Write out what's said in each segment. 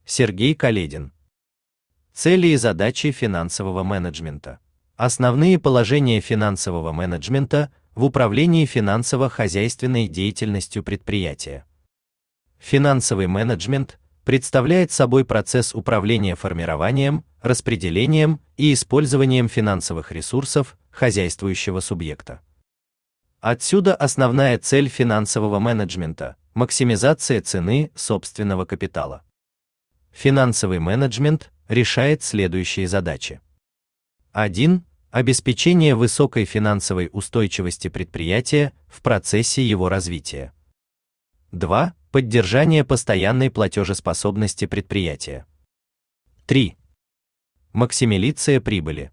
Сергей Каледин. Цели и задачи финансового менеджмента. Основные положения финансового менеджмента в управлении финансово-хозяйственной деятельностью предприятия. Финансовый менеджмент представляет собой процесс управления формированием, распределением и использованием финансовых ресурсов хозяйствующего субъекта. Отсюда основная цель финансового менеджмента – максимизация цены собственного капитала. Финансовый менеджмент решает следующие задачи. 1. Обеспечение высокой финансовой устойчивости предприятия в процессе его развития. 2. Поддержание постоянной платежеспособности предприятия. 3. Максимилизация прибыли.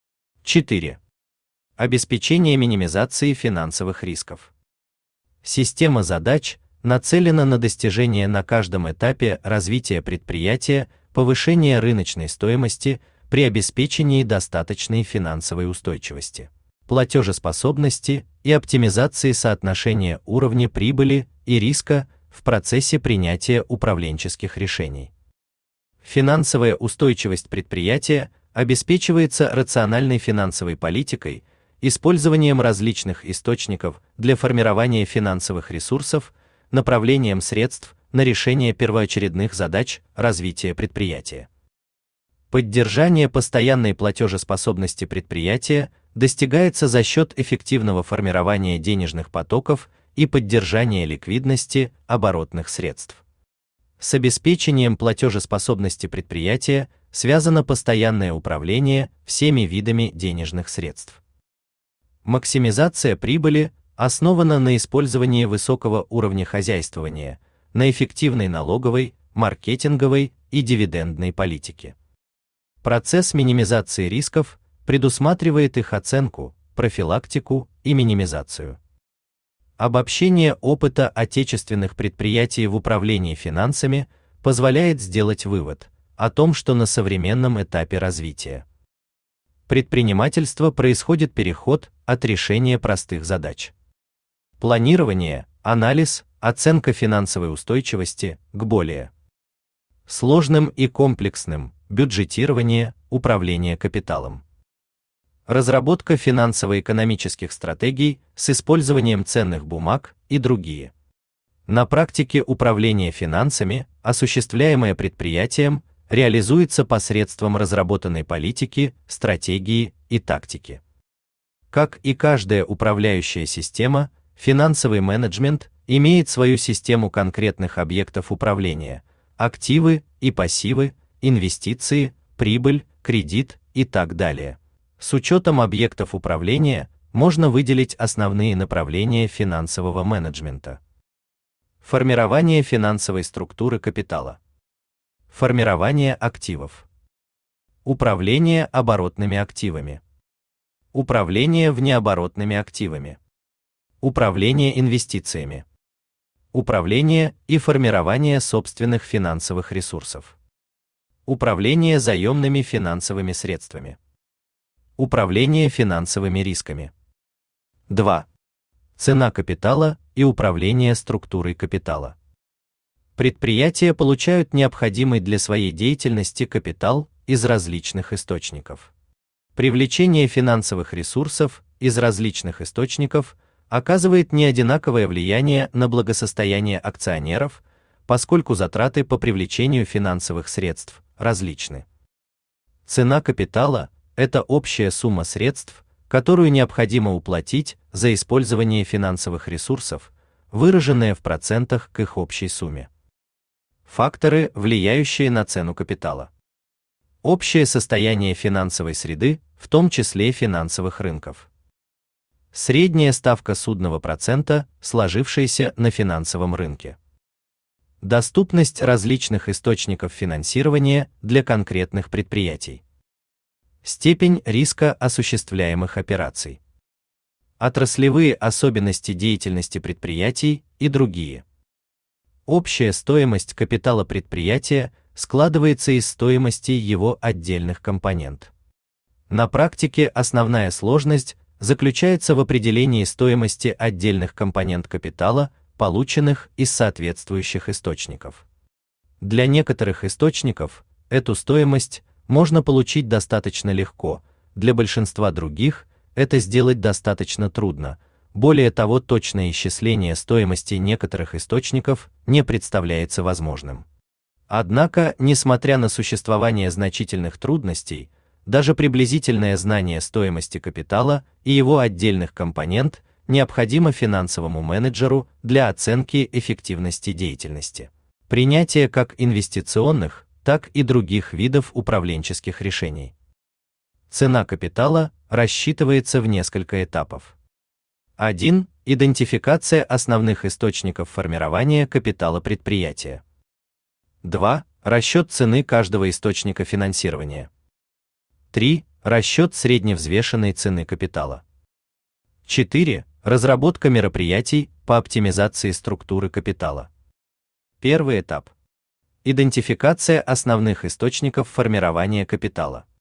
4. Обеспечение минимизации финансовых рисков. Система задач нацелена на достижение на каждом этапе развития предприятия повышения рыночной стоимости при обеспечении достаточной финансовой устойчивости, платежеспособности и оптимизации соотношения уровня прибыли и риска в процессе принятия управленческих решений. Финансовая устойчивость предприятия обеспечивается рациональной финансовой политикой, использованием различных источников для формирования финансовых ресурсов, направлением средств на решение первоочередных задач развития предприятия. Поддержание постоянной платежеспособности предприятия достигается за счет эффективного формирования денежных потоков и поддержания ликвидности оборотных средств. С обеспечением платежеспособности предприятия связано постоянное управление всеми видами денежных средств. Максимизация прибыли основана на использовании высокого уровня хозяйствования, на эффективной налоговой, маркетинговой и дивидендной политике. Процесс минимизации рисков предусматривает их оценку, профилактику и минимизацию. Обобщение опыта отечественных предприятий в управлении финансами позволяет сделать вывод о том, что на современном этапе развития предпринимательства происходит переход от решения простых задач. Планирование, анализ, оценка финансовой устойчивости к более сложным и комплексным, бюджетирование, управление капиталом. Разработка финансово-экономических стратегий с использованием ценных бумаг и другие. На практике управление финансами, осуществляемое предприятием, реализуется посредством разработанной политики, стратегии и тактики. Как и каждая управляющая система, финансовый менеджмент имеет свою систему конкретных объектов управления: активы и пассивы, инвестиции, прибыль, кредит и так далее. С учетом объектов управления можно выделить основные направления финансового менеджмента. Формирование финансовой структуры капитала. Формирование активов. Управление оборотными активами. Управление внеоборотными активами. Управление инвестициями. Управление и формирование собственных финансовых ресурсов. Управление заемными финансовыми средствами. Управление финансовыми рисками. 2. Цена капитала и управление структурой капитала. Предприятия получают необходимый для своей деятельности капитал из различных источников. Привлечение финансовых ресурсов из различных источников оказывает неодинаковое влияние на благосостояние акционеров, поскольку затраты по привлечению финансовых средств различны. Цена капитала – это общая сумма средств, которую необходимо уплатить за использование финансовых ресурсов, выраженная в процентах к их общей сумме. Факторы, влияющие на цену капитала. Общее состояние финансовой среды, в том числе финансовых рынков. Средняя ставка судного процента, сложившаяся на финансовом рынке. Доступность различных источников финансирования для конкретных предприятий. Степень риска осуществляемых операций. Отраслевые особенности деятельности предприятий и другие. Общая стоимость капитала предприятия складывается из стоимости его отдельных компонентов. На практике основная сложность заключается в определении стоимости отдельных компонент капитала, полученных из соответствующих источников. Для некоторых источников эту стоимость можно получить достаточно легко, для большинства других это сделать достаточно трудно. Более того, точное исчисление стоимости некоторых источников не представляется возможным. Однако, несмотря на существование значительных трудностей, даже приблизительное знание стоимости капитала и его отдельных компонент необходимо финансовому менеджеру для оценки эффективности деятельности, принятия как инвестиционных, так и других видов управленческих решений. Цена капитала рассчитывается в несколько этапов. 1. Идентификация основных источников формирования капитала предприятия. 2. Расчет цены каждого источника финансирования. 3. Расчет средневзвешенной цены капитала. 4. Разработка мероприятий по оптимизации структуры капитала. Первый этап. Идентификация основных источников формирования капитала.